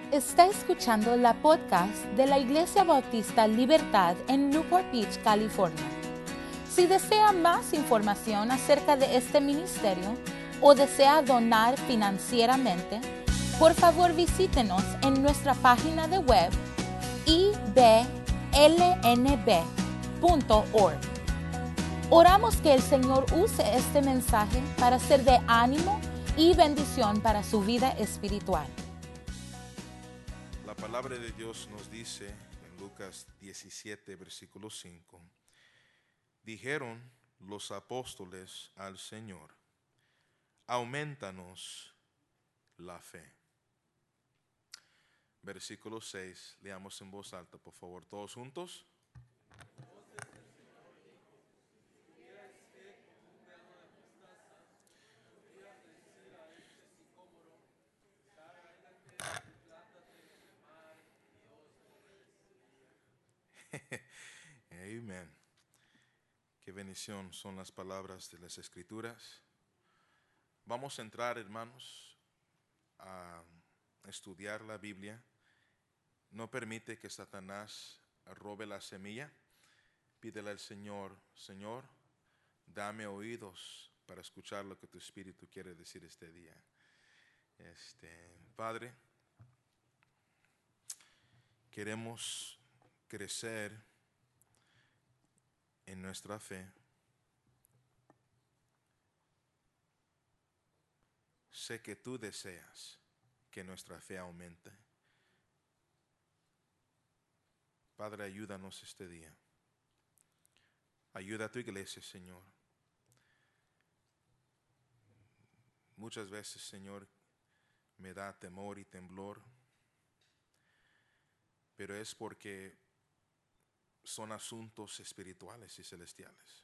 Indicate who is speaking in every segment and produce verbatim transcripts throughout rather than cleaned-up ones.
Speaker 1: Está escuchando la podcast de la Iglesia Bautista Libertad en Newport Beach, California. Si desea más información acerca de este ministerio o desea donar financieramente, por favor visítenos en nuestra página de web i b l n b punto org. Oramos que el Señor use este mensaje para ser de ánimo y bendición para su vida espiritual.
Speaker 2: La palabra de Dios nos dice en Lucas diecisiete, versículo cinco, dijeron los apóstoles al Señor, aumentanos la fe. Versículo seis, leamos en voz alta, por favor, todos juntos. Amén. Qué bendición son las palabras de las Escrituras. Vamos a entrar, hermanos, a estudiar la Biblia. No permite que Satanás robe la semilla. Pídele al Señor, Señor, dame oídos para escuchar lo que tu Espíritu quiere decir este día. Este, Padre, queremos crecer en nuestra fe. Sé que tú deseas que nuestra fe aumente. Padre, ayúdanos este día. Ayuda a tu iglesia, Señor. Muchas veces, Señor, me da temor y temblor, pero es porque son asuntos espirituales y celestiales.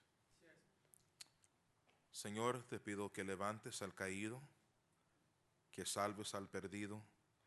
Speaker 2: Señor, te pido que levantes al caído, que salves al perdido.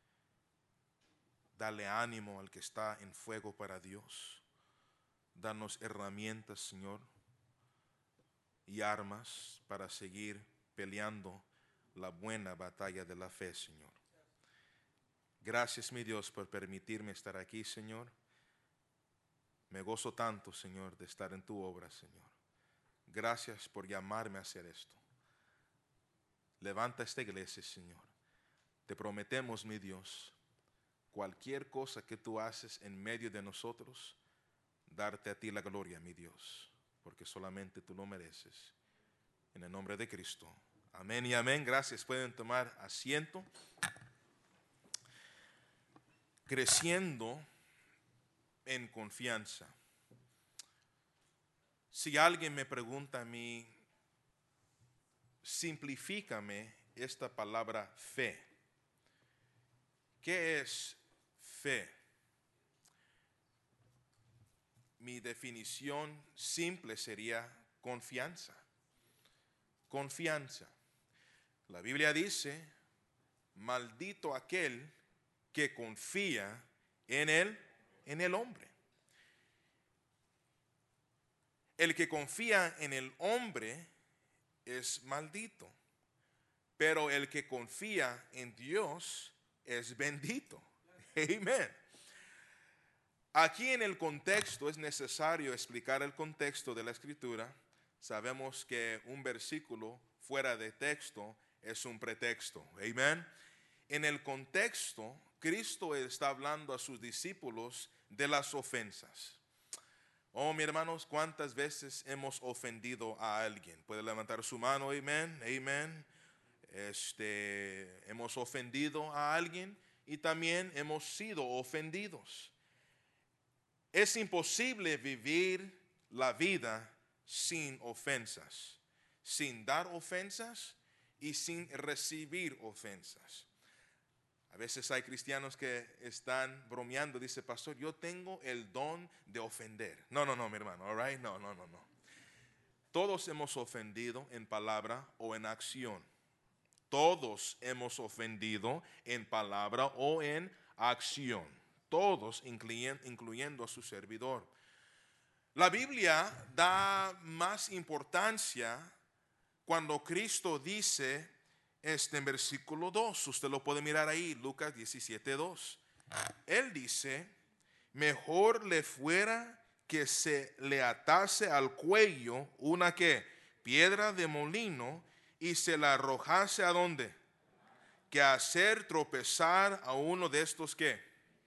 Speaker 2: Dale ánimo al que está en fuego para Dios. Danos herramientas, Señor, y armas para seguir peleando la buena batalla de la fe, Señor. Gracias, mi Dios, por permitirme estar aquí, Señor. Me gozo tanto, Señor, de estar en tu obra, Señor. Gracias por llamarme a hacer esto. Levanta esta iglesia, Señor. Te prometemos, mi Dios, cualquier cosa que tú haces en medio de nosotros, darte a ti la gloria, mi Dios, porque solamente tú lo mereces. En el nombre de Cristo. Amén y amén. Gracias. Pueden tomar asiento. Creciendo en confianza. Si alguien me pregunta a mí, simplifícame esta palabra fe. ¿Qué es fe? Mi definición simple sería confianza. Confianza. La Biblia dice, maldito aquel que confía en él, en el hombre. El que confía en el hombre es maldito, pero el que confía en Dios es bendito. Amén. Aquí en el contexto es necesario explicar el contexto de la Escritura. Sabemos que un versículo fuera de texto es un pretexto. Amén. En el contexto, Cristo está hablando a sus discípulos de las ofensas. Oh, mis hermanos, ¿cuántas veces hemos ofendido a alguien? Puede levantar su mano, amén, amén. Este, hemos ofendido a alguien y también hemos sido ofendidos. Es imposible vivir la vida sin ofensas, sin dar ofensas y sin recibir ofensas. A veces hay cristianos que están bromeando, dice, pastor, yo tengo el don de ofender. No, no, no, mi hermano, all right? No, no, no, no. Todos hemos ofendido en palabra o en acción. Todos hemos ofendido en palabra o en acción. Todos, incluyendo a su servidor. La Biblia da más importancia cuando Cristo dice, este en versículo dos, usted lo puede mirar ahí, Lucas diecisiete dos. Él dice, mejor le fuera que se le atase al cuello una que piedra de molino y se la arrojase a dónde, que hacer tropezar a uno de estos que.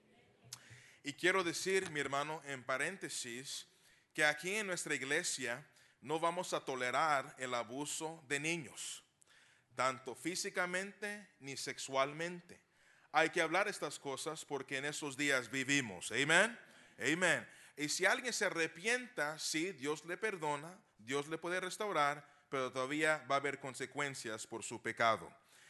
Speaker 2: Y quiero decir, mi hermano, en paréntesis, que aquí en nuestra iglesia no vamos a tolerar el abuso de niños, tanto físicamente ni sexualmente. Hay que hablar estas cosas porque en esos días vivimos. Amén. Amén. Y si alguien se arrepienta, sí, Dios le perdona, Dios le puede restaurar, pero todavía va a haber consecuencias por su pecado.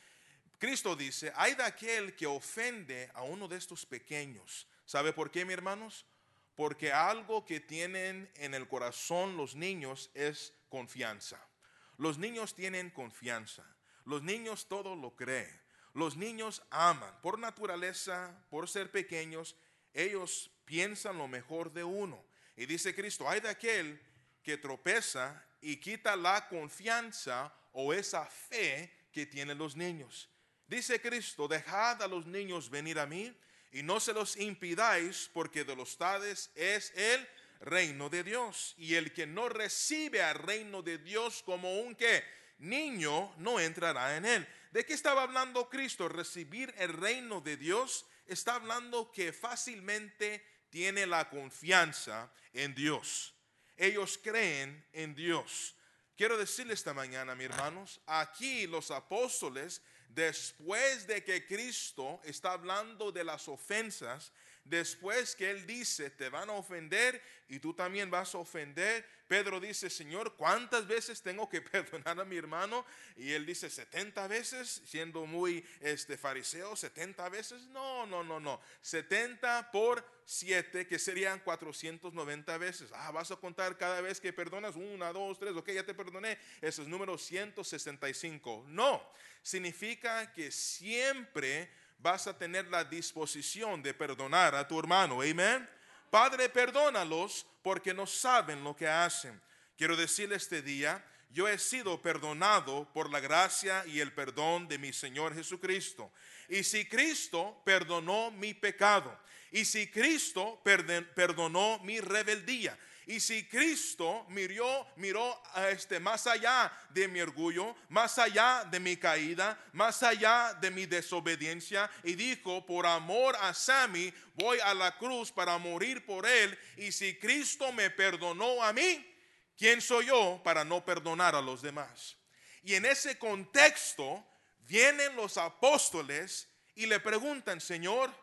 Speaker 2: Cristo dice, hay de aquel que ofende a uno de estos pequeños. ¿Sabe por qué, mis hermanos? Porque algo que tienen en el corazón los niños es confianza. Los niños tienen confianza. Los niños todo lo creen. Los niños aman. Por naturaleza, por ser pequeños, ellos piensan lo mejor de uno. Y dice Cristo, hay de aquel que tropeza y quita la confianza o esa fe que tienen los niños. Dice Cristo, dejad a los niños venir a mí y no se los impidáis, porque de los tales es el reino de Dios. Y el que no recibe al reino de Dios como un ¿qué? Niño, no entrará en él. ¿De qué estaba hablando Cristo? Recibir el reino de Dios. Está hablando que fácilmente tiene la confianza en Dios. Ellos creen en Dios. Quiero decirles esta mañana, mis hermanos, aquí los apóstoles, después de que Cristo está hablando de las ofensas, después que Él dice, te van a ofender y tú también vas a ofender, Pedro dice, Señor, ¿cuántas veces tengo que perdonar a mi hermano? Y Él dice, setenta veces, siendo muy este, fariseo, setenta veces. No, no, no, no. setenta por siete, que serían cuatrocientas noventa veces. Ah, vas a contar cada vez que perdonas, una, dos, tres, ok, ya te perdoné. Ese es número ciento sesenta y cinco. No, significa que siempre vas a tener la disposición de perdonar a tu hermano. Amén. Padre, perdónalos porque no saben lo que hacen. Quiero decirle este día, yo he sido perdonado por la gracia y el perdón de mi Señor Jesucristo. Y si Cristo perdonó mi pecado, y si Cristo perdonó mi rebeldía, y si Cristo miró, miró este, más allá de mi orgullo, más allá de mi caída, más allá de mi desobediencia, y dijo, por amor a Sammy, voy a la cruz para morir por él. Y si Cristo me perdonó a mí, ¿quién soy yo para no perdonar a los demás? Y en ese contexto vienen los apóstoles y le preguntan, Señor,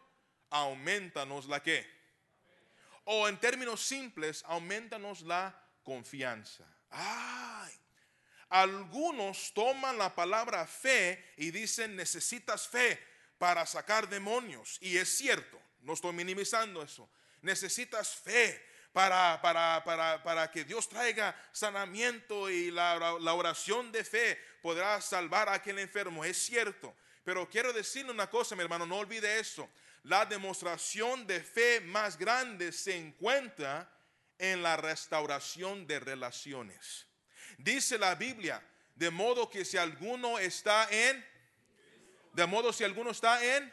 Speaker 2: aumentanos la ¿qué? O en términos simples, aumentanos la confianza. Ay, algunos toman la palabra fe y dicen, necesitas fe para sacar demonios. Y es cierto, no estoy minimizando eso. Necesitas fe para, para, para, para que Dios traiga sanamiento, y la, la oración de fe podrá salvar a aquel enfermo. Es cierto. Pero quiero decirle una cosa, mi hermano, no olvide eso. La demostración de fe más grande se encuentra en la restauración de relaciones. Dice la Biblia, de modo que si alguno está en, de modo si alguno está en,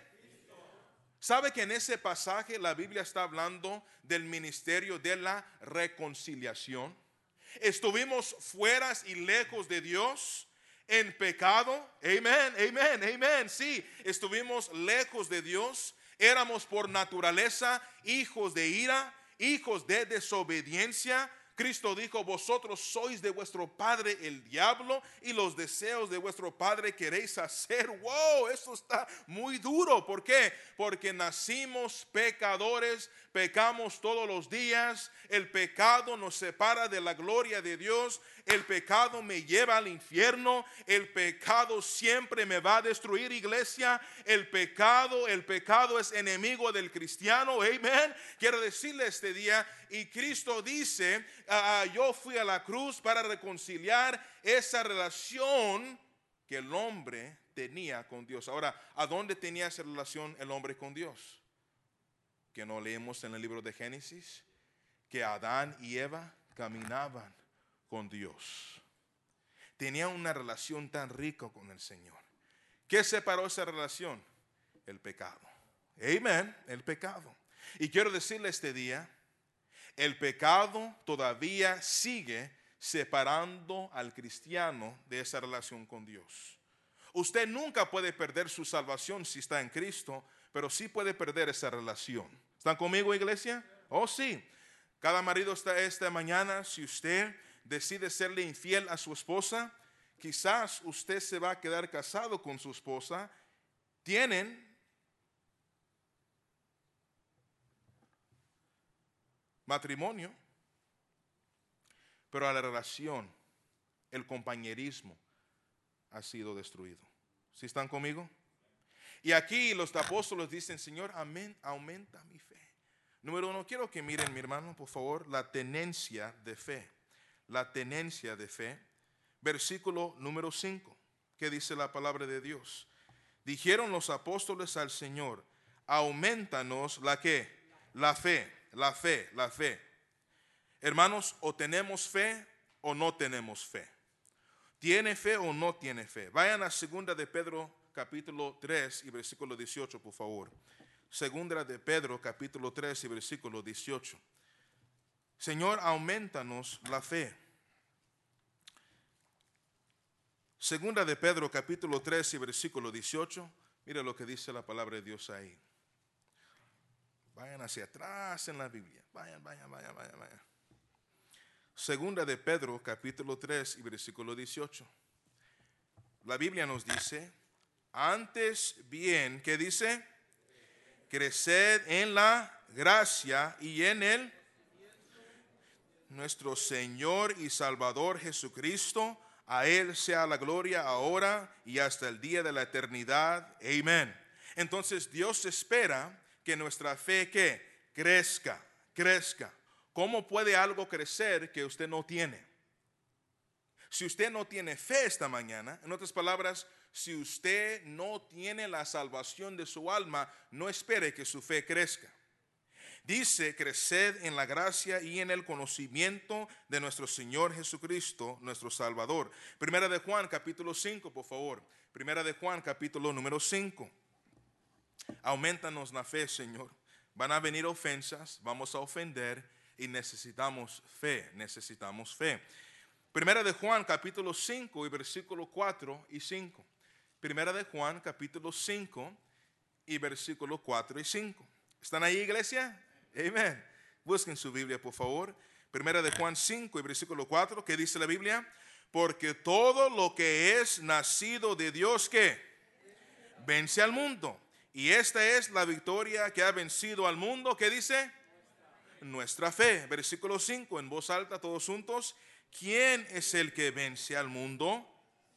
Speaker 2: ¿sabe que en ese pasaje la Biblia está hablando del ministerio de la reconciliación? Estuvimos fuera y lejos de Dios en pecado. Amén, amén, amén. Sí, estuvimos lejos de Dios. Éramos por naturaleza hijos de ira, hijos de desobediencia. Cristo dijo, vosotros sois de vuestro padre el diablo, y los deseos de vuestro padre queréis hacer. Wow, eso está muy duro. ¿Por qué? Porque nacimos pecadores, pecamos todos los días. El pecado nos separa de la gloria de Dios. El pecado me lleva al infierno. El pecado siempre me va a destruir, iglesia. El pecado, el pecado es enemigo del cristiano. Amén. Quiero decirle este día, y Cristo dice, uh, yo fui a la cruz para reconciliar esa relación que el hombre tenía con Dios. Ahora, ¿a dónde tenía esa relación el hombre con Dios? Que no leemos en el libro de Génesis que Adán y Eva caminaban con Dios. Tenían una relación tan rica con el Señor. ¿Qué separó esa relación? El pecado. Amén, el pecado. Y quiero decirle este día, el pecado todavía sigue separando al cristiano de esa relación con Dios. Usted nunca puede perder su salvación si está en Cristo, pero sí puede perder esa relación. ¿Están conmigo, iglesia? Oh, sí. Cada marido está esta mañana, si usted decide serle infiel a su esposa, quizás usted se va a quedar casado con su esposa. Tienen matrimonio, pero a la relación, el compañerismo ha sido destruido. ¿Sí están conmigo? Y aquí los apóstoles dicen, Señor, amén, aumenta mi fe. Número uno, quiero que miren, mi hermano, por favor, la tenencia de fe. La tenencia de fe. Versículo número cinco, que dice la palabra de Dios. Dijeron los apóstoles al Señor, aumentanos la que, la fe, la fe, la fe. Hermanos, o tenemos fe o no tenemos fe. ¿Tiene fe o no tiene fe? Vayan a segunda de Pedro capítulo tres y versículo dieciocho, por favor. Segunda de Pedro capítulo tres y versículo dieciocho. Señor, aumentanos la fe. Segunda de Pedro capítulo tres y versículo dieciocho. Mira lo que dice la palabra de Dios ahí. Vayan hacia atrás en la Biblia. Vayan, vayan, vayan, vayan, vayan. Segunda de Pedro capítulo tres y versículo dieciocho. La Biblia nos dice, antes bien, ¿qué dice? Creced en la gracia y en el nuestro Señor y Salvador Jesucristo. A Él sea la gloria ahora y hasta el día de la eternidad. Amén. Entonces Dios espera que nuestra fe que crezca, crezca. ¿Cómo puede algo crecer que usted no tiene? Si usted no tiene fe esta mañana, en otras palabras, si usted no tiene la salvación de su alma, no espere que su fe crezca. Dice, creced en la gracia y en el conocimiento de nuestro Señor Jesucristo, nuestro Salvador. Primera de Juan, capítulo cinco, por favor. Primera de Juan, capítulo número cinco. Aumentanos la fe, Señor. Van a venir ofensas, vamos a ofender y necesitamos fe, necesitamos fe. Primera de Juan, capítulo cinco y versículo cuatro y cinco. Primera de Juan, capítulo cinco y versículo cuatro y cinco. ¿Están ahí, iglesia? Amén. Busquen su Biblia, por favor. Primera de Juan cinco y versículo cuatro. ¿Qué dice la Biblia? Porque todo lo que es nacido de Dios, ¿qué? Vence al mundo. Y esta es la victoria que ha vencido al mundo. ¿Qué dice? Nuestra fe. Versículo cinco, en voz alta, todos juntos. ¿Quién es el que vence al mundo?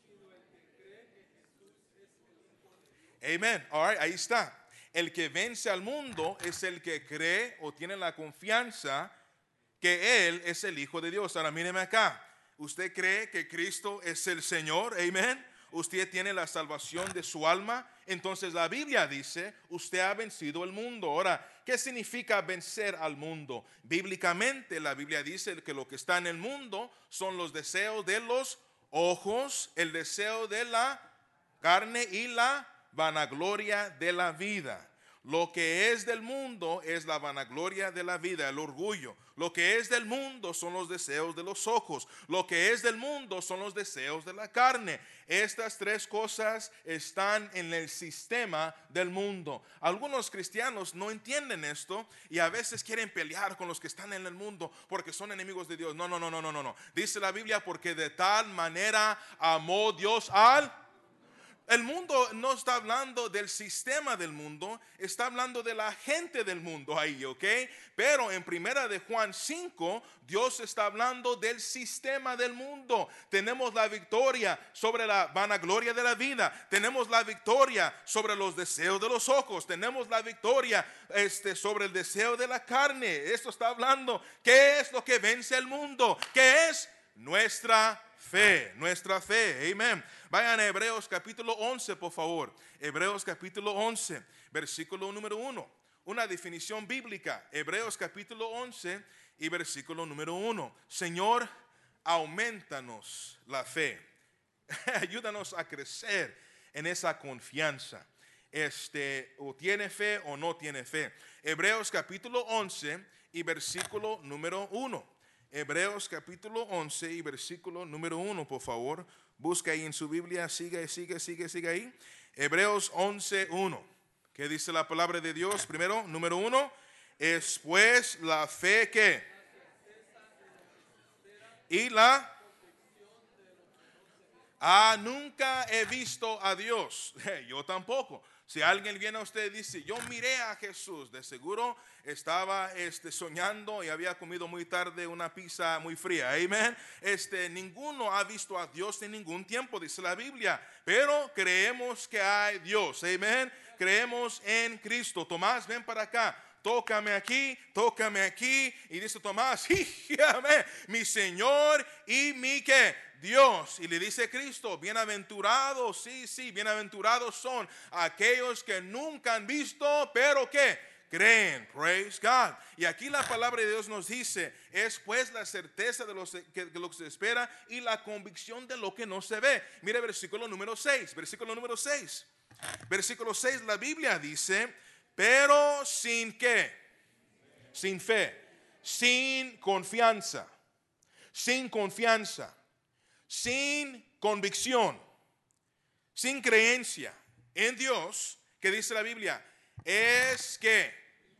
Speaker 2: Amén. All right, ahí está. El que vence al mundo es el que cree o tiene la confianza que Él es el Hijo de Dios. Ahora míreme acá. ¿Usted cree que Cristo es el Señor? Amén. Usted tiene la salvación de su alma. Entonces la Biblia dice, usted ha vencido el mundo. Ahora, ¿qué significa vencer al mundo? Bíblicamente la Biblia dice que lo que está en el mundo son los deseos de los ojos, el deseo de la carne y la vanagloria de la vida. Lo que es del mundo es la vanagloria de la vida, el orgullo. Lo que es del mundo son los deseos de los ojos. Lo que es del mundo son los deseos de la carne. Estas tres cosas están en el sistema del mundo. Algunos cristianos no entienden esto y a veces quieren pelear con los que están en el mundo porque son enemigos de Dios. No, no, no, no, no, no. Dice la Biblia, porque de tal manera amó Dios al... El mundo no está hablando del sistema del mundo, está hablando de la gente del mundo ahí, ¿ok? Pero en primera de Juan cinco, Dios está hablando del sistema del mundo. Tenemos la victoria sobre la vanagloria de la vida, tenemos la victoria sobre los deseos de los ojos, tenemos la victoria este, sobre el deseo de la carne. Esto está hablando, ¿qué es lo que vence el mundo? ¿Qué es? Nuestra fe, nuestra fe, amén. Vayan a Hebreos capítulo once, por favor. Hebreos capítulo once, versículo número uno. Una definición bíblica. Hebreos capítulo once y versículo número uno. Señor, aumentanos la fe. Ayúdanos a crecer en esa confianza. este, o tiene fe o no tiene fe. Hebreos capítulo once y versículo número uno. Hebreos capítulo once y versículo número uno, por favor. Busca ahí en su Biblia, sigue, sigue, sigue, sigue ahí. Hebreos once, uno. ¿Qué dice la palabra de Dios? Primero, número uno, es pues la fe que y la ah, nunca he visto a Dios. Yo tampoco. Si alguien viene a usted y dice, yo miré a Jesús, de seguro estaba este, soñando y había comido muy tarde una pizza muy fría. Amén. Este, ninguno ha visto a Dios en ningún tiempo, dice la Biblia. Pero creemos que hay Dios. Amén. Creemos en Cristo. Tomás, ven para acá. Tócame aquí, tócame aquí. Y dice Tomás, amén, mi Señor y mi ¿qué? Dios. Y le dice Cristo, bienaventurados, sí, sí, bienaventurados son aquellos que nunca han visto, pero que creen. Praise God. Y aquí la palabra de Dios nos dice, es pues la certeza de, los, que, de lo que se espera y la convicción de lo que no se ve. Mire versículo número seis, versículo número seis. Versículo seis, la Biblia dice, pero sin qué, sin fe, sin confianza, sin confianza, sin convicción, sin creencia en Dios, que dice la Biblia, es que,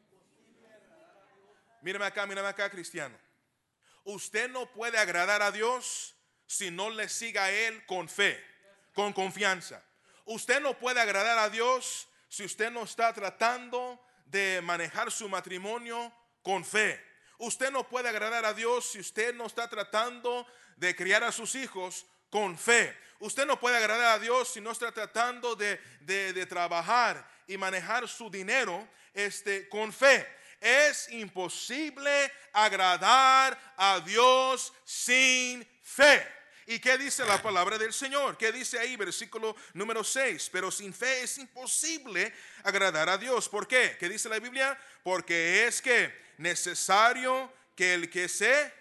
Speaker 2: mírame acá, mírame acá, cristiano, usted no puede agradar a Dios si no le siga a Él con fe, con confianza. Usted no puede agradar a Dios si usted no está tratando de manejar su matrimonio con fe. Usted no puede agradar a Dios si usted no está tratando de criar a sus hijos con fe. Usted no puede agradar a Dios si no está tratando de, de, de trabajar y manejar su dinero este, con fe. Es imposible agradar a Dios sin fe. ¿Y qué dice la palabra del Señor? ¿Qué dice ahí? Versículo número seis. Pero sin fe es imposible agradar a Dios. ¿Por qué? ¿Qué dice la Biblia? Porque es que necesario que el que se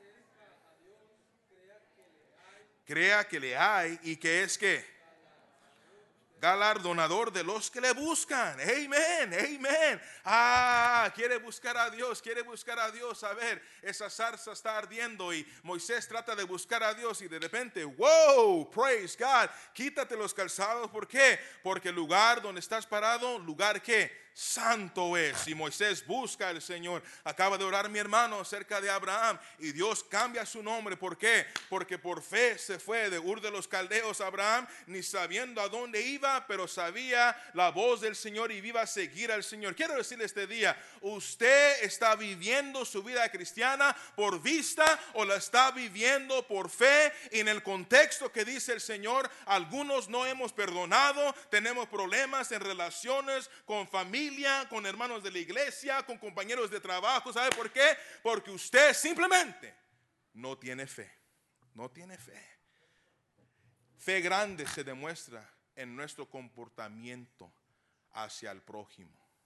Speaker 2: crea que le hay y que es que galardonador de los que le buscan. Amén, amén. Ah, quiere buscar a Dios, quiere buscar a Dios. A ver, esa zarza está ardiendo y Moisés trata de buscar a Dios y de repente, wow, praise God, quítate los calzados. ¿Por qué? Porque el lugar donde estás parado, lugar que santo es. Y Moisés busca al Señor. Acaba de orar mi hermano acerca de Abraham y Dios cambia su nombre. ¿Por qué? Porque por fe se fue de Ur de los Caldeos Abraham, ni sabiendo a dónde iba, pero sabía la voz del Señor y iba a seguir al Señor. Quiero decirle este día, usted está viviendo su vida cristiana por vista o la está viviendo por fe. Y en el contexto que dice el Señor, algunos no hemos perdonado, tenemos problemas en relaciones con familia, con hermanos de la iglesia, con compañeros de trabajo. ¿Sabe por qué? Porque usted simplemente no tiene fe. No tiene fe. Fe grande se demuestra en nuestro comportamiento hacia el prójimo.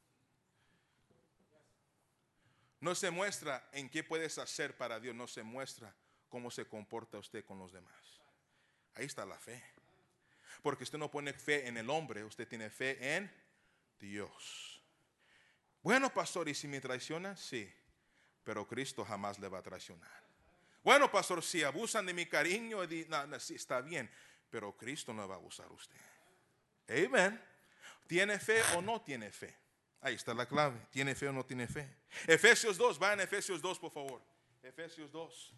Speaker 2: No se muestra en qué puedes hacer para Dios, no se muestra cómo se comporta usted con los demás. Ahí está la fe. Porque usted no pone fe en el hombre, usted tiene fe en Dios. Bueno, pastor, ¿y si me traiciona? Sí, pero Cristo jamás le va a traicionar. Bueno, pastor, si abusan de mi cariño, no, no, sí, está bien, pero Cristo no va a abusar usted. Amén. ¿Tiene fe o no tiene fe? Ahí está la clave. ¿Tiene fe o no tiene fe? Efesios dos, vayan a Efesios dos, por favor. Efesios dos.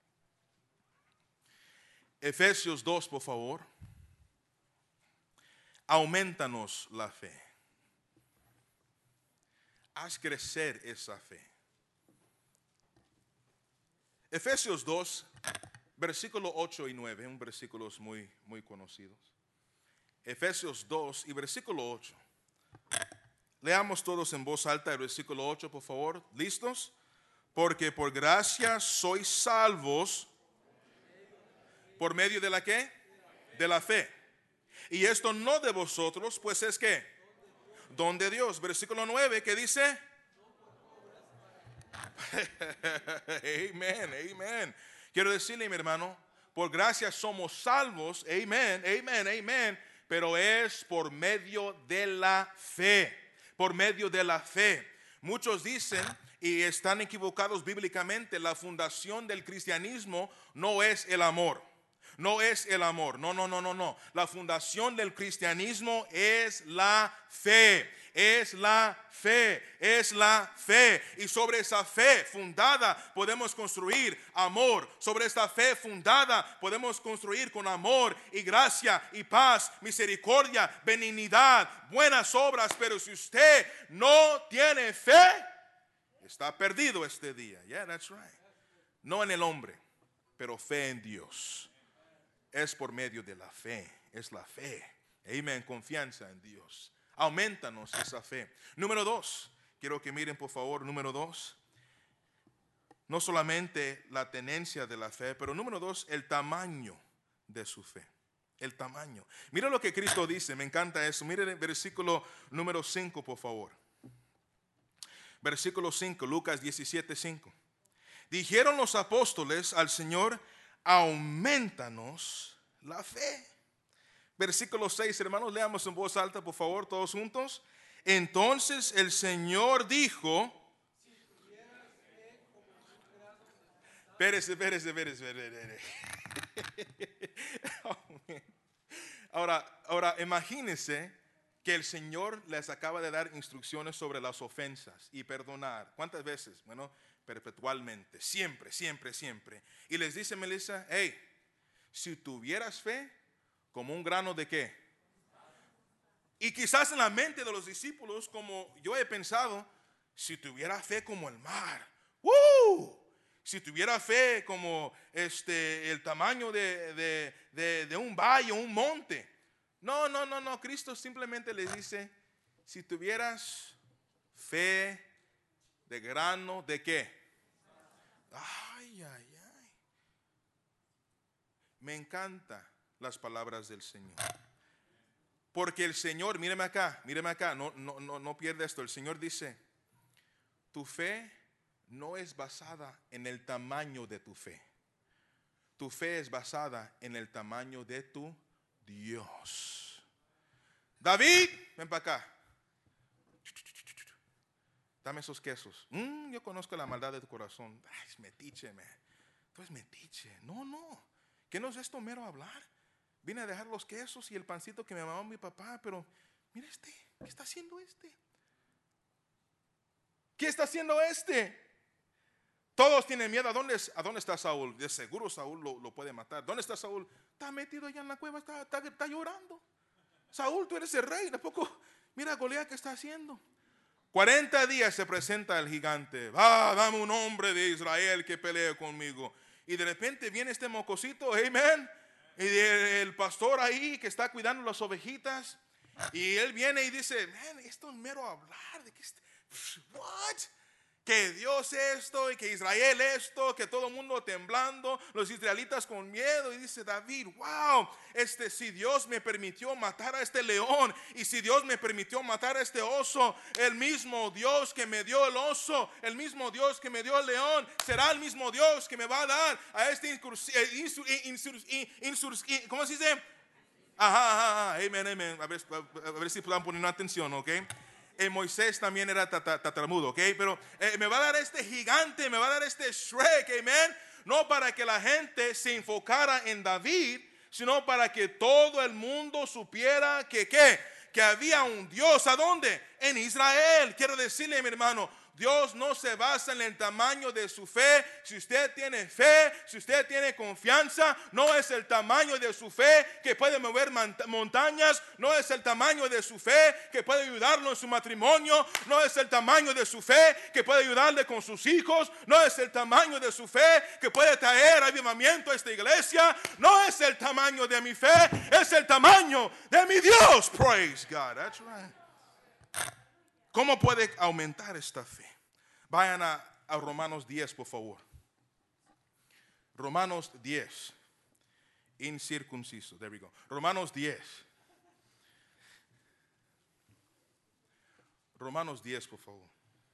Speaker 2: Efesios dos, por favor. Aumentanos la fe. Haz crecer esa fe. Efesios dos, versículo ocho y nueve, un versículos muy, muy conocidos. Efesios dos y versículo ocho. Leamos todos en voz alta el versículo ocho, por favor. ¿Listos? Porque por gracia sois salvos. ¿Por medio de la qué? De la fe. Y esto no de vosotros, pues es que don de Dios. Versículo nueve, ¿qué dice? Amén, amén. Quiero decirle, mi hermano, por gracia somos salvos. Amén, amén, amén. pero es por medio de la fe, por medio de la fe. Muchos dicen, y están equivocados bíblicamente, la fundación del cristianismo no es el amor. No es el amor, no, no, no, no, no. La fundación del cristianismo es la fe, es la fe, es la fe. Y sobre esa fe fundada podemos construir amor. Sobre esta fe fundada podemos construir con amor y gracia y paz, misericordia, benignidad, buenas obras. Pero si usted no tiene fe, está perdido este día. Yeah, that's right. No en el hombre, pero fe en Dios. Es por medio de la fe, es la fe. Amén, confianza en Dios. Aumentanos esa fe. Número dos, quiero que miren por favor, número dos. No solamente la tenencia de la fe, pero número dos, el tamaño de su fe. El tamaño. Mira lo que Cristo dice, me encanta eso. Miren el versículo número cinco, por favor. Versículo cinco, Lucas diecisiete, cinco. Dijeron los apóstoles al Señor: aumentanos la fe. Versículo seis, hermanos, leamos en voz alta, por favor, todos juntos. Entonces el Señor dijo: espérese, espérese, espérese, espérese. Ahora, ahora imagínense que el Señor les acaba de dar instrucciones sobre las ofensas y perdonar. ¿Cuántas veces? Bueno, perpetualmente, siempre, siempre, siempre. Y les dice Melissa: hey, si tuvieras fe como un grano de qué. Y quizás en la mente de los discípulos, como yo he pensado, si tuviera fe como el mar. ¡Woo! Si tuviera fe como este, el tamaño de, de, de, de un valle, un monte. No, no, no, no. Cristo simplemente les dice: si tuvieras fe de grano de qué. Ay, ay, ay. Me encantan las palabras del Señor. Porque el Señor, míreme acá, míreme acá, no, no, no, no pierda esto. El Señor dice: tu fe no es basada en el tamaño de tu fe. Tu fe es basada en el tamaño de tu Dios. David, ven para acá. Dame esos quesos. Mm, yo conozco la maldad de tu corazón. Ay, es metiche, man. Tú eres metiche. No, no. ¿Qué no es esto mero hablar? Vine a dejar los quesos y el pancito que me mamó mi papá, pero mira este. ¿Qué está haciendo este? ¿Qué está haciendo este? Todos tienen miedo. ¿A dónde, a dónde está Saúl? De seguro Saúl lo, lo puede matar. ¿Dónde está Saúl? Está metido allá en la cueva, está, está, está llorando. Saúl, tú eres el rey. Tampoco, mira a Goliat que está haciendo. cuarenta días se presenta el gigante. Ah, dame un hombre de Israel que pelee conmigo. Y de repente viene este mocosito, amén. Y el pastor ahí que está cuidando las ovejitas. Y él viene y dice: man, esto es mero hablar. ¿De qué está? What? Que Dios esto y que Israel esto, que todo el mundo temblando, los israelitas con miedo. Y dice David: wow, este, si Dios me permitió matar a este león, y si Dios me permitió matar a este oso, el mismo Dios que me dio el oso, el mismo Dios que me dio el león, será el mismo Dios que me va a dar a este incurs, insur, insur, insur, insur, ¿cómo se dice? Ajá, ajá, ajá, amén, amén. A ver, a ver si puedan poner atención, ¿ok? Eh, Moisés también era tataramudo, ¿ok? Pero eh, me va a dar este gigante, me va a dar este Shrek, amén. No para que la gente se enfocara en David, sino para que todo el mundo supiera que, ¿qué? Que había un Dios. ¿A dónde? En Israel. Quiero decirle, mi hermano, Dios no se basa en el tamaño de su fe. Si usted tiene fe, si usted tiene confianza, no es el tamaño de su fe que puede mover montañas, no es el tamaño de su fe que puede ayudarlo en su matrimonio, no es el tamaño de su fe que puede ayudarle con sus hijos, no es el tamaño de su fe que puede traer avivamiento a esta iglesia, no es el tamaño de mi fe, es el tamaño de mi Dios. Praise God, that's right. ¿Cómo puede aumentar esta fe? Vayan a, a Romanos diez, por favor. Romanos diez. Incircunciso. There we go. Romanos diez. Romanos diez, por favor.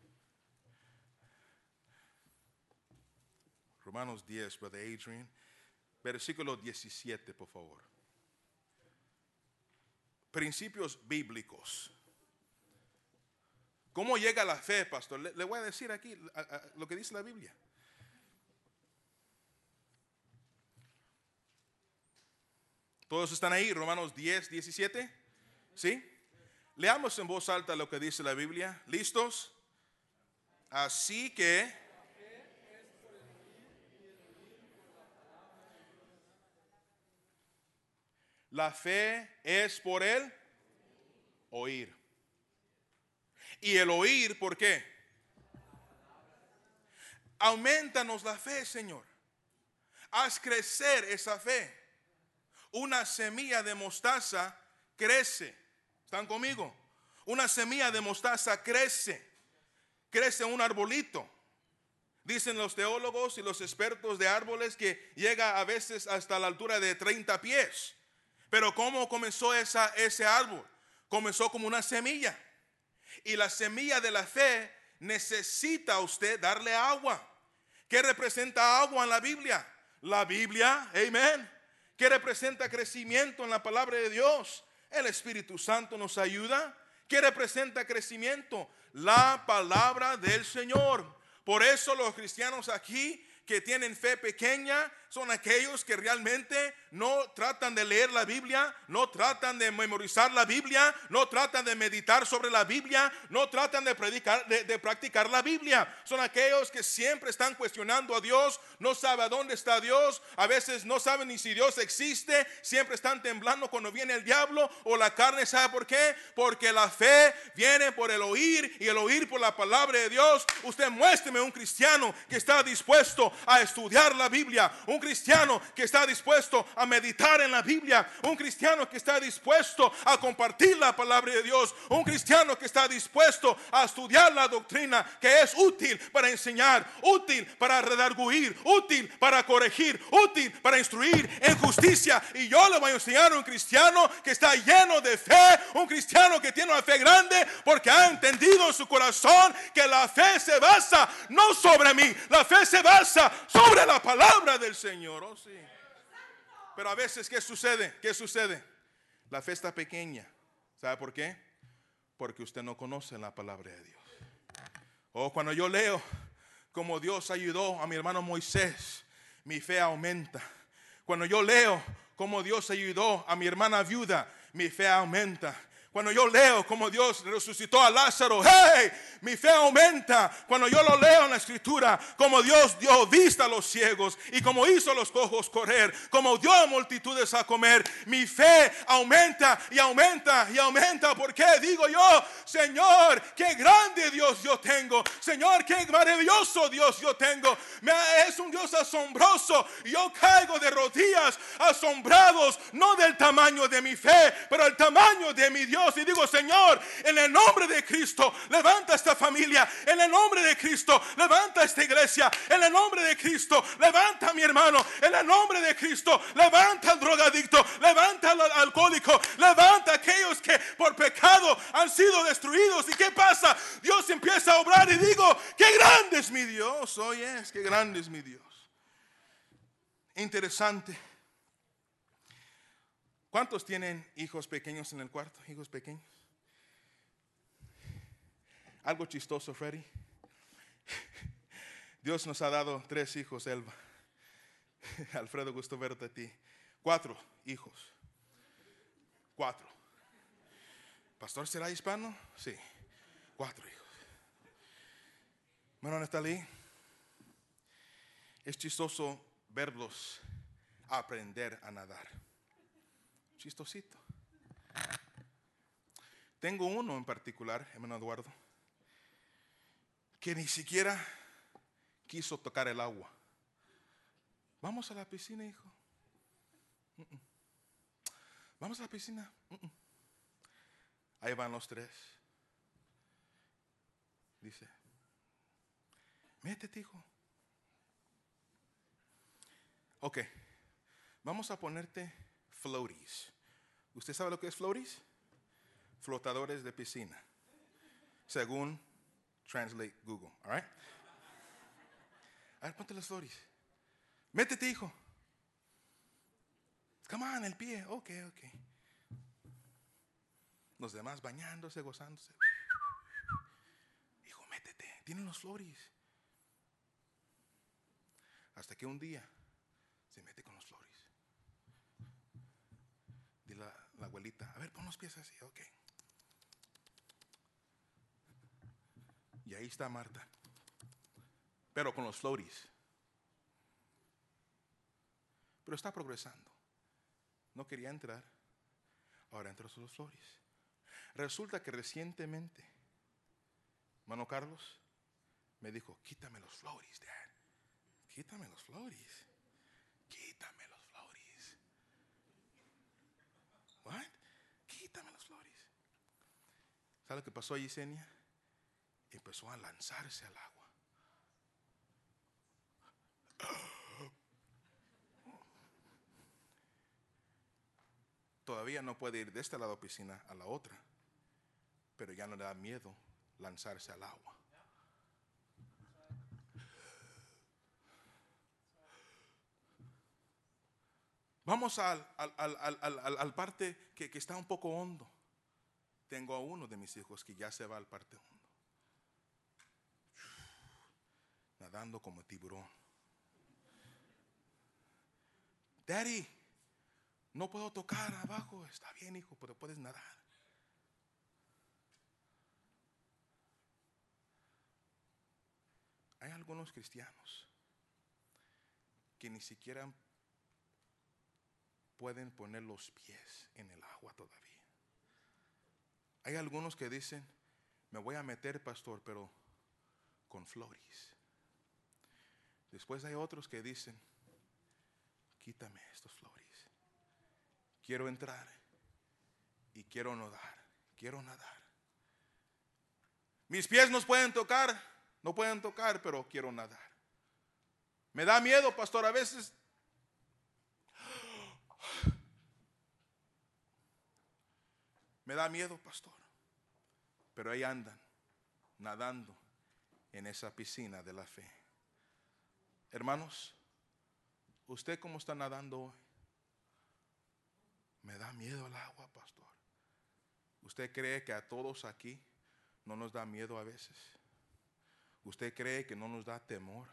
Speaker 2: Romanos diez, Brother Adrian. Versículo diecisiete, por favor. principios bíblicos. ¿Cómo llega la fe, pastor? Le, le voy a decir aquí a, a, lo que dice la Biblia. ¿Todos están ahí? Romanos diez, diecisiete. ¿Sí? Leamos en voz alta lo que dice la Biblia. ¿Listos? Así que la fe es por el oír. Y el oír, ¿por qué? Aumentanos la fe, Señor. Haz crecer esa fe. Una semilla de mostaza crece. ¿Están conmigo? Una semilla de mostaza crece. Crece un arbolito. Dicen los teólogos y los expertos de árboles que llega a veces hasta la altura de treinta pies. Pero ¿cómo comenzó esa, ese árbol? Comenzó como una semilla. Y la semilla de la fe necesita usted darle agua. ¿Qué representa agua en la Biblia? La Biblia, amén. ¿Qué representa crecimiento en la palabra de Dios? El Espíritu Santo nos ayuda. ¿Qué representa crecimiento? La palabra del Señor. Por eso los cristianos aquí que tienen fe pequeña son aquellos que realmente no tratan de leer la Biblia, no tratan de memorizar la Biblia, no tratan de meditar sobre la Biblia, no tratan de predicar, de, de practicar la Biblia. Son aquellos que siempre están cuestionando a Dios, no saben a dónde está Dios, a veces no saben ni si Dios existe, siempre están temblando cuando viene el diablo o la carne. ¿Sabe por qué? Porque la fe viene por el oír y el oír por la palabra de Dios. Usted muéstreme un cristiano que está dispuesto a estudiar la Biblia, un cristiano que está dispuesto a meditar en la Biblia, un cristiano que está dispuesto a compartir la palabra de Dios, un cristiano que está dispuesto a estudiar la doctrina, que es útil para enseñar, útil para redarguir, útil para corregir, útil para instruir en justicia. Y yo le voy a enseñar a un cristiano que está lleno de fe, un cristiano que tiene una fe grande porque ha entendido en su corazón que la fe se basa no sobre mí, la fe se basa sobre la palabra del Señor. Oh, sí. Pero a veces, ¿qué sucede? ¿Qué sucede? La fe está pequeña. ¿Sabe por qué? Porque usted no conoce la palabra de Dios. O oh, cuando yo leo como Dios ayudó a mi hermano Moisés, mi fe aumenta. Cuando yo leo como Dios ayudó a mi hermana viuda, mi fe aumenta. Cuando yo leo como Dios resucitó a Lázaro, hey, mi fe aumenta. Cuando yo lo leo en la escritura, como Dios dio vista a los ciegos y como hizo a los cojos correr, como dio a multitudes a comer, mi fe aumenta y aumenta y aumenta. ¿Por qué? Digo yo, Señor, qué grande Dios yo tengo. Señor, qué maravilloso Dios yo tengo. Me, es un Dios asombroso. Y yo caigo de rodillas asombrados, no del tamaño de mi fe, pero el tamaño de mi Dios. Y digo, Señor, en el nombre de Cristo, levanta esta familia. En el nombre de Cristo, levanta esta iglesia. En el nombre de Cristo, levanta a mi hermano. En el nombre de Cristo, levanta al drogadicto. Levanta al alcohólico. Levanta a aquellos que por pecado han sido destruidos. ¿Y qué pasa? Dios empieza a obrar y digo, qué grande es mi Dios. Oh, yes, qué grande es mi Dios. Interesante. ¿Cuántos tienen hijos pequeños en el cuarto? Hijos pequeños. Algo chistoso, Freddy. Dios nos ha dado tres hijos, Elba. Alfredo, gusto verte a ti. Cuatro hijos. Cuatro. ¿Pastor será hispano? Sí. Cuatro hijos. Bueno, Natalie, es chistoso verlos aprender a nadar. Chistosito. Tengo uno en particular, hermano Eduardo, que ni siquiera quiso tocar el agua. Vamos a la piscina, hijo. Uh-uh. Vamos a la piscina. Uh-uh. Ahí van los tres. Dice, métete, hijo. Ok, vamos a ponerte floaties. ¿Usted sabe lo que es floaties? Flotadores de piscina, según Translate Google. All right? A ver, ponte los floaties. Métete, hijo. Come on, el pie. Ok, ok. Los demás bañándose, gozándose. Hijo, métete, tienen los flores. Hasta que un día se mete con los flores. Dile la, la abuelita, a ver, pon los pies así, ok. Y ahí está Marta, pero con los flores. Pero está progresando. No quería entrar, ahora entró con los flores. Resulta que recientemente, hermano Carlos me dijo, quítame los flores, Dad. Quítame los flores. Quítame los flores. What? Quítame los flores. ¿Sabe lo que pasó a Yesenia? Empezó a lanzarse al agua. Todavía no puede ir de este lado de la piscina a la otra, pero ya no le da miedo lanzarse al agua. Vamos al, al, al, al, al, al parte que, que está un poco hondo. Tengo a uno de mis hijos que ya se va al parte hondo, nadando como tiburón. Daddy, no puedo tocar abajo. Está bien, hijo, pero puedes nadar. Hay algunos cristianos que ni siquiera pueden poner los pies en el agua todavía. Hay algunos que dicen, me voy a meter, pastor, pero con flores. Después hay otros que dicen, quítame estos flores. Quiero entrar y quiero nadar, quiero nadar. Mis pies no pueden tocar, no pueden tocar, pero quiero nadar. Me da miedo, pastor, a veces. Me da miedo, pastor. Pero ahí andan, nadando en esa piscina de la fe. Hermanos, ¿usted cómo está nadando hoy? Me da miedo el agua, pastor. ¿Usted cree que a todos aquí no nos da miedo a veces? ¿Usted cree que no nos da temor?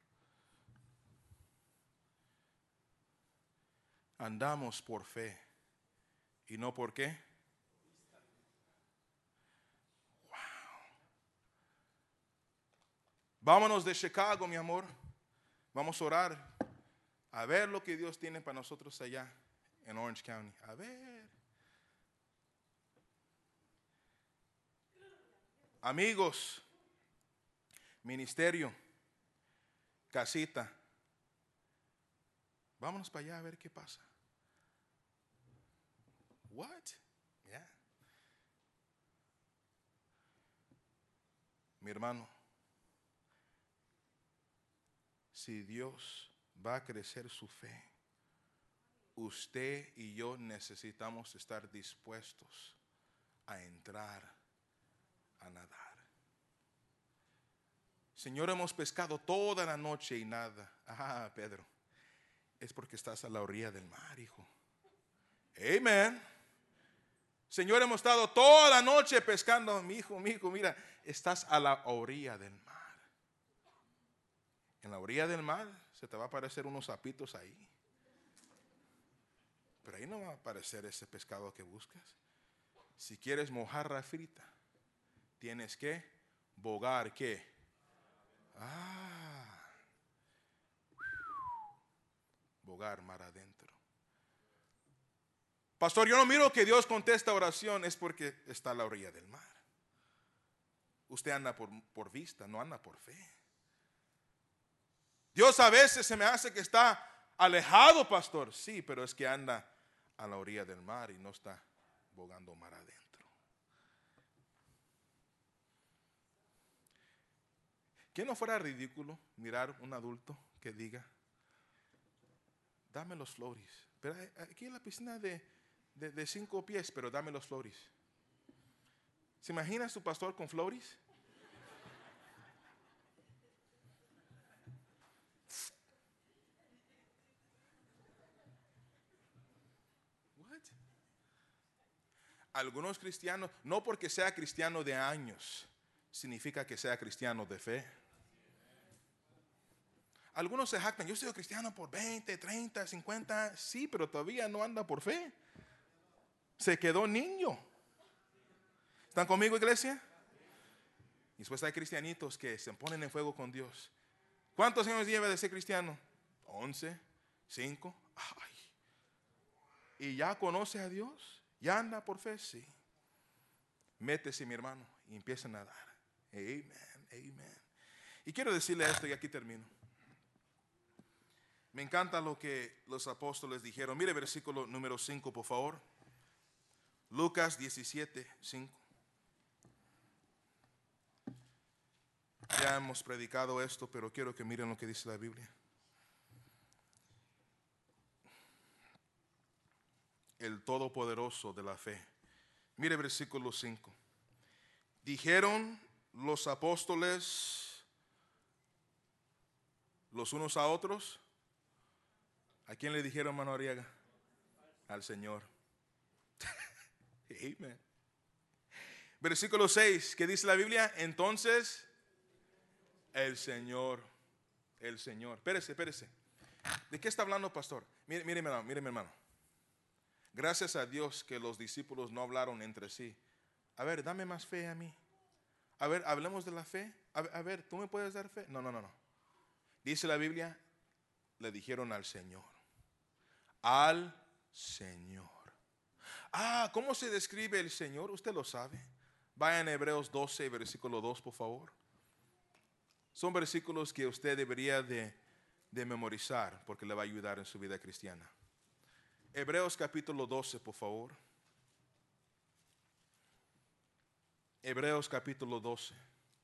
Speaker 2: Andamos por fe y no por qué. Wow. Vámonos de Chicago, mi amor. Vamos a orar a ver lo que Dios tiene para nosotros allá en Orange County. A ver. Amigos, ministerio, casita. Vámonos para allá a ver qué pasa. What? Yeah. Mi hermano, si Dios va a crecer su fe, usted y yo necesitamos estar dispuestos a entrar a nadar. Señor, hemos pescado toda la noche y nada. Ah, Pedro, es porque estás a la orilla del mar, hijo. Amén. Señor, hemos estado toda la noche pescando. Mi hijo, mi hijo, mira, estás a la orilla del mar. En la orilla del mar se te va a aparecer unos sapitos ahí. Pero ahí no va a aparecer ese pescado que buscas. Si quieres mojarra frita, tienes que bogar, ¿qué? Ah, bogar mar adentro. Pastor, yo no miro que Dios contesta oración, es porque está a la orilla del mar. Usted anda por, por vista, no anda por fe. Dios a veces se me hace que está alejado, pastor. Sí, pero es que anda a la orilla del mar y no está bogando mar adentro. ¿Qué no fuera ridículo mirar un adulto que diga, dame los flores? Pero aquí en la piscina de, de, de cinco pies, pero dame los flores. ¿Se imagina su pastor con flores? algunos cristianos, no porque sea cristiano de años, significa que sea cristiano de fe. Algunos se jactan, yo soy cristiano por veinte, treinta, cincuenta, sí, pero todavía no anda por fe. Se quedó niño. ¿Están conmigo, iglesia? Y después hay cristianitos que se ponen en fuego con Dios. ¿Cuántos años lleva de ser cristiano? Once, cinco. Ay. ¿Y ya conoce a Dios? ¿Ya anda por fe? Sí. Métese, mi hermano, y empieza a nadar. Amén, amén. Y quiero decirle esto y aquí termino. Me encanta lo que los apóstoles dijeron. Mire versículo número cinco, por favor. Lucas diecisiete, cinco. Ya hemos predicado esto, pero quiero que miren lo que dice la Biblia. El Todopoderoso de la fe. Mire versículo cinco. Dijeron los apóstoles los unos a otros. ¿A quién le dijeron, hermano Arriaga? Al Señor. Amén. Versículo seis, ¿qué dice la Biblia? Entonces, el Señor, el Señor. Espérese, espérese. ¿De qué está hablando, pastor? Mire, mire, hermano, mire, mi hermano. Gracias a Dios que los discípulos no hablaron entre sí. A ver, dame más fe a mí. A ver, hablemos de la fe. A, a ver, ¿tú me puedes dar fe? No, no, no, no. Dice la Biblia, le dijeron al Señor. Al Señor. Ah, ¿cómo se describe el Señor? Usted lo sabe. Vaya en Hebreos doce, versículo dos, por favor. Son versículos que usted debería de, de memorizar porque le va a ayudar en su vida cristiana. Hebreos capítulo doce, por favor. Hebreos capítulo doce.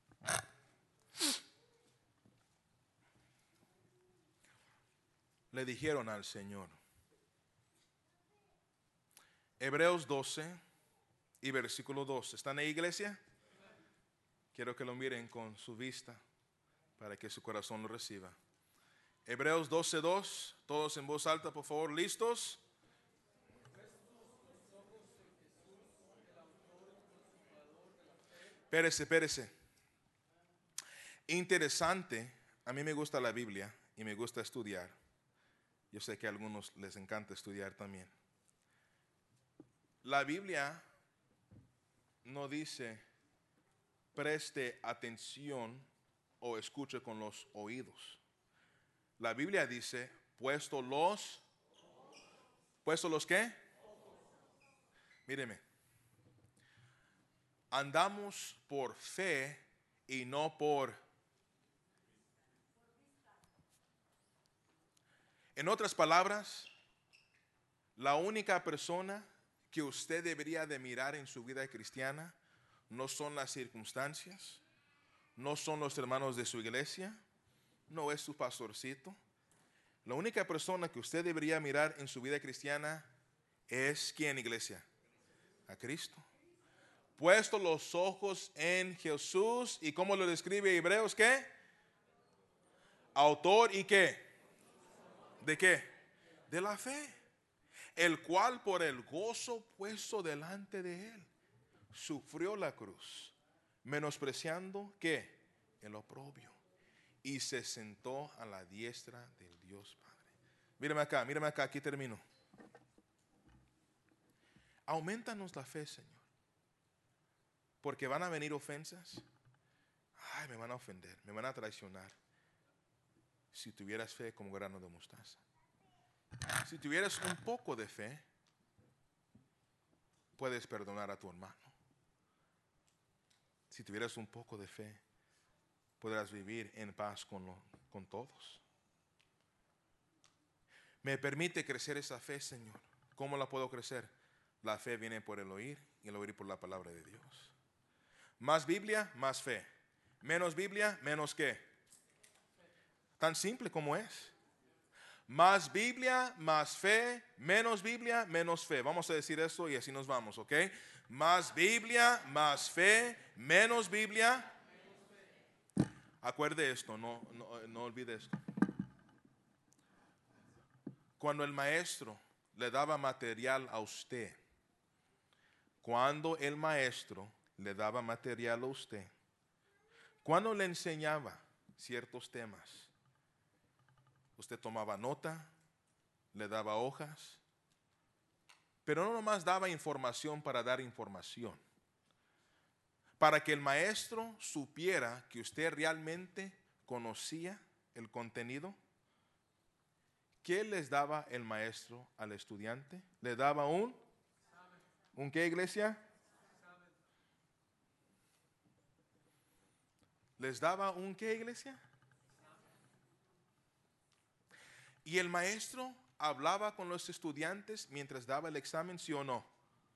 Speaker 2: Le dijeron al Señor. Hebreos doce y versículo dos. ¿Están en la iglesia? Quiero que lo miren con su vista para que su corazón lo reciba. Hebreos doce, dos. Todos en voz alta, por favor. ¿Listos? Espérese, espérese. Interesante. A mí me gusta la Biblia y me gusta estudiar. Yo sé que a algunos les encanta estudiar también. La Biblia no dice preste atención o escuche con los oídos. La Biblia dice puesto los puesto los ¿qué? Míreme. Andamos por fe y no por. En otras palabras, la única persona que usted debería de mirar en su vida cristiana no son las circunstancias, no son los hermanos de su iglesia, no es su pastorcito. La única persona que usted debería mirar en su vida cristiana es ¿quién, iglesia? A Cristo. Puesto los ojos en Jesús. ¿Y cómo lo describe Hebreos? ¿Qué? Autor y qué. ¿De qué? De la fe. El cual por el gozo puesto delante de él sufrió la cruz, menospreciando ¿qué? El oprobio, y se sentó a la diestra del Dios Padre. Mírame acá, mírame acá, aquí termino. Aumentanos la fe, Señor. Porque van a venir ofensas. Ay, me van a ofender, me van a traicionar. Si tuvieras fe como grano de mostaza. Si tuvieras un poco de fe, puedes perdonar a tu hermano. Si tuvieras un poco de fe, podrás vivir en paz con, lo, con todos. Me permite crecer esa fe, Señor. ¿Cómo la puedo crecer? La fe viene por el oír y el oír por la palabra de Dios. Más Biblia, más fe. Menos Biblia, menos qué. Tan simple como es. Más Biblia, más fe. Menos Biblia, menos fe. Vamos a decir eso y así nos vamos, ¿ok? Más Biblia, más fe. Menos Biblia. Acuerde esto, no, no, no olvide esto. Cuando el maestro le daba material a usted Cuando el maestro le daba material a usted, cuando le enseñaba ciertos temas, usted tomaba nota, le daba hojas, pero no nomás daba información para dar información. Para que el maestro supiera que usted realmente conocía el contenido, ¿qué les daba el maestro al estudiante? Le daba un, ¿un qué, iglesia? ¿Les daba un qué, iglesia? Y el maestro hablaba con los estudiantes mientras daba el examen, ¿sí o no?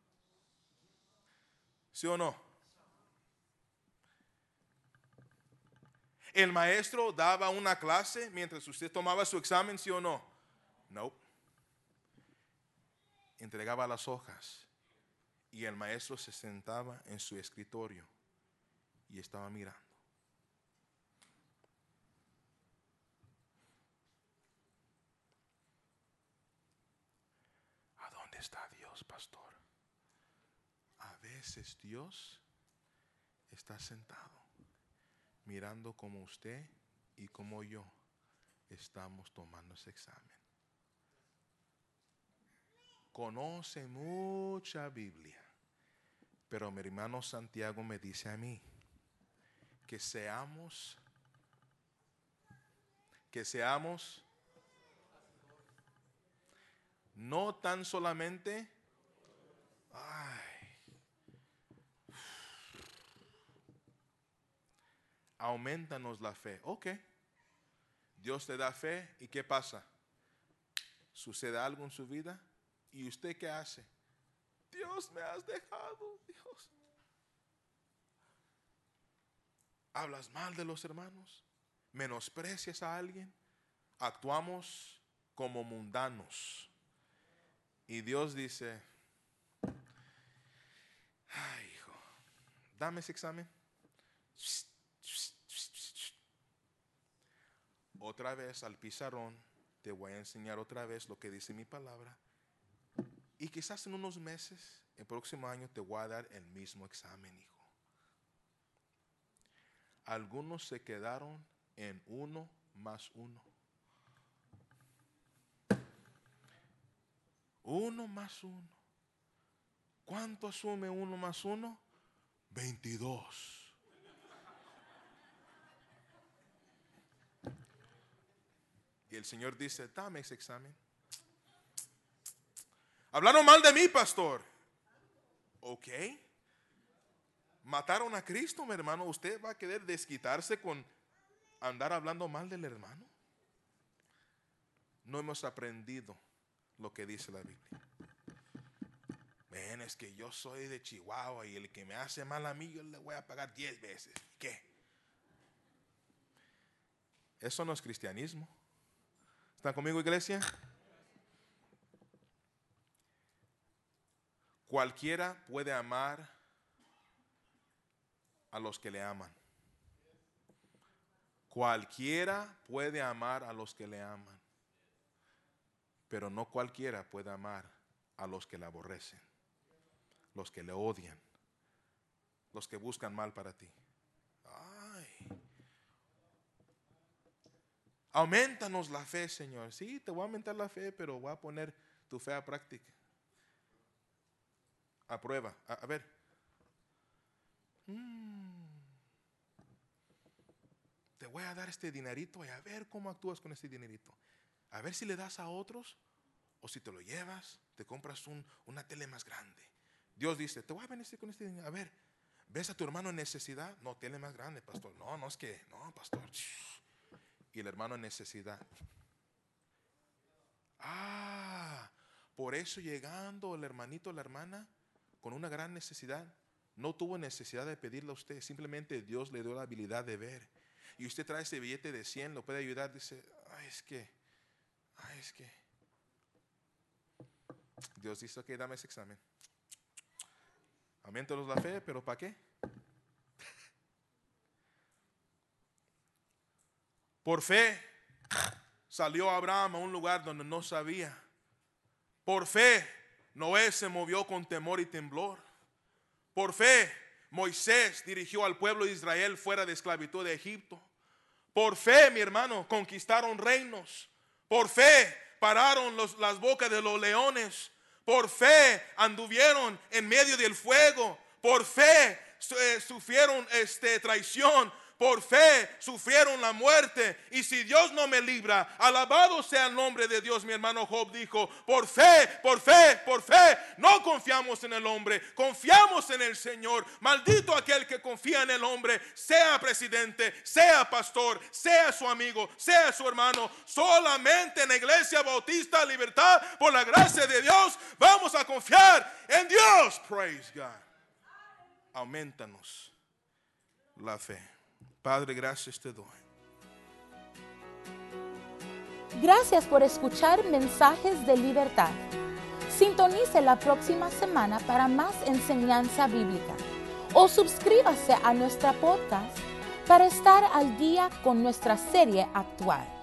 Speaker 2: ¿Sí o no? ¿El maestro daba una clase mientras usted tomaba su examen, sí o no? No. Entregaba las hojas y el maestro se sentaba en su escritorio y estaba mirando. ¿A dónde está Dios, pastor? A veces Dios está sentado mirando como usted y como yo estamos tomando ese examen. Conoce mucha Biblia, pero mi hermano Santiago me dice a mí que seamos, que seamos no tan solamente, ay, aumentanos la fe. Ok, Dios te da fe y ¿qué pasa? Sucede algo en su vida y ¿usted qué hace? Dios, me has dejado, Dios. Hablas mal de los hermanos, menosprecias a alguien, actuamos como mundanos. Y Dios dice, ay, hijo, dame ese examen. Otra vez al pizarrón, te voy a enseñar otra vez lo que dice mi palabra. Y quizás en unos meses, el próximo año, te voy a dar el mismo examen, hijo. Algunos se quedaron en uno más uno. Uno más uno. ¿Cuánto asume uno más uno? veintidós. Y el Señor dice, dame ese examen. Hablaron mal de mí, pastor. Ok. Mataron a Cristo, mi hermano. ¿Usted va a querer desquitarse con andar hablando mal del hermano? No hemos aprendido lo que dice la Biblia. Ven, es que yo soy de Chihuahua y el que me hace mal a mí yo le voy a pagar diez veces. ¿Qué? Eso no es cristianismo. ¿Están conmigo, iglesia? Cualquiera puede amar a los que le aman. Cualquiera puede amar a los que le aman. Pero no cualquiera puede amar a los que le aborrecen, los que le odian, los que buscan mal para ti. Ay. Aumentanos la fe, Señor. Sí, te voy a aumentar la fe, pero voy a poner tu fe a práctica. A prueba. A, a ver. Mm. Te voy a dar este dinerito y a ver cómo actúas con este dinerito. A ver si le das a otros o si te lo llevas, te compras un, una tele más grande. Dios dice, te voy a bendecir con este dinero. A ver, ¿ves a tu hermano en necesidad? No, tele más grande, pastor. No, no es que, no, pastor. Y el hermano en necesidad. Ah, por eso llegando el hermanito o la hermana con una gran necesidad, no tuvo necesidad de pedirle a usted, simplemente Dios le dio la habilidad de ver. Y usted trae ese billete de cien, lo puede ayudar, dice, ay, es que, ay, es que. Dios dice, ok, dame ese examen. Aumentanos la fe, pero ¿para qué? Por fe salió Abraham a un lugar donde no sabía. Por fe Noé se movió con temor y temblor. Por fe, Moisés dirigió al pueblo de Israel fuera de esclavitud de Egipto. Por fe, mi hermano, conquistaron reinos. Por fe, pararon los, las bocas de los leones. Por fe, anduvieron en medio del fuego. Por fe, eh, sufrieron este, traición. Por fe sufrieron la muerte. Y si Dios no me libra, alabado sea el nombre de Dios. Mi hermano Job dijo, por fe, por fe, por fe, no confiamos en el hombre, confiamos en el Señor. Maldito aquel que confía en el hombre, sea presidente, sea pastor, sea su amigo, sea su hermano. Solamente en la Iglesia Bautista Libertad, por la gracia de Dios, vamos a confiar en Dios. Praise God. Aumentanos la fe. Padre, gracias te doy.
Speaker 1: Gracias por escuchar Mensajes de Libertad. Sintonice la próxima semana para más enseñanza bíblica o suscríbase a nuestra podcast para estar al día con nuestra serie actual.